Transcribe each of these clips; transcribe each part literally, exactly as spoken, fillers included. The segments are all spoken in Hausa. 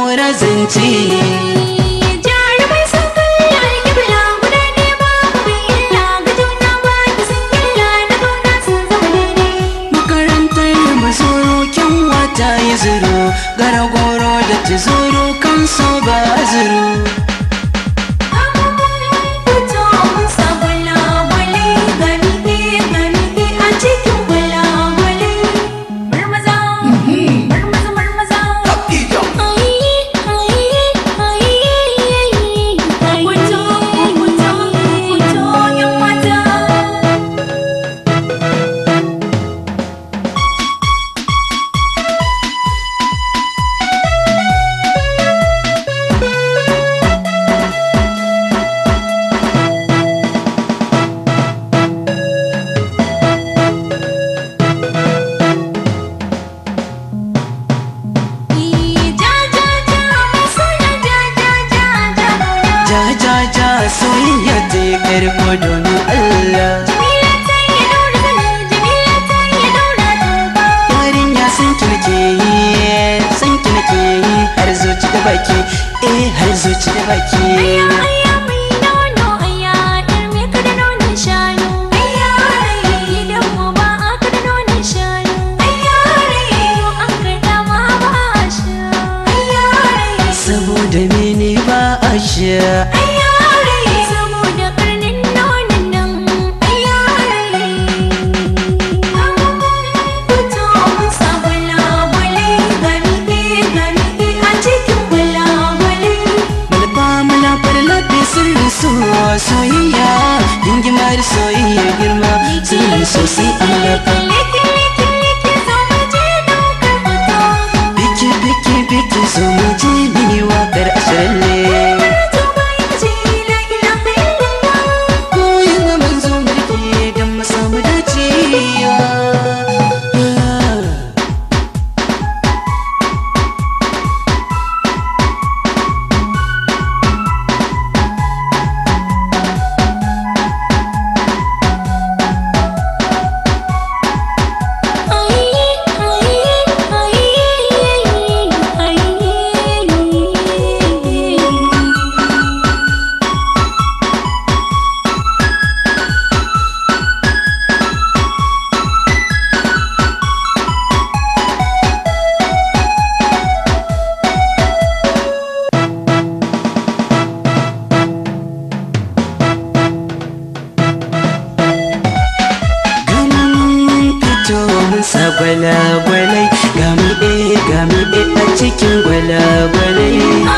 kora zance. Ta yi zuru gara goro da ta zuru kan so ba zuru. Ja ja ja soyayya ta yi karko domin Allah. Jamila ta yi daura zane, Jamila ta yi daura tuba. Yarinya san ki nake yi, san ki nake yi har zuci da baki, eh har zuci da baki. Ayya ayya mai nono ayya, yar me ka da nonon shanu. Ayya rai gidan mu ba a ka da nonon shanu. Ayya rai mu an karɗa ma ba a sha. Ayya rai Saboda mene ba a sha. ayya rai saboda karnin nonon nan. Ayya rai fito mun sa gwalagwalai, ga miƙe ga miƙe a cikin gwalagwalai. Malfa mana farlafi sirrin so soyayya, dingimar soyayya girma sirrin so sai Allah ka. Biki biki biki so mu je ni waƙar asharalle. Koyi ga manzo mulki don mu samu dacewa. Sa gwalagwalai gami e gami e a cikin gwalagwalai.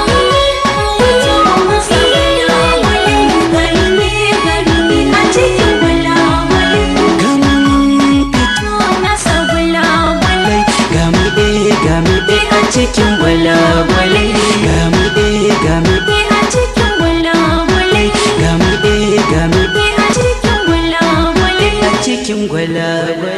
Gami e gami e a cikin gwalagwalai. Gami e gami e a cikin gwalagwalai. gami e gami a cikin gwalagwalai. a cikin gwalagwalai.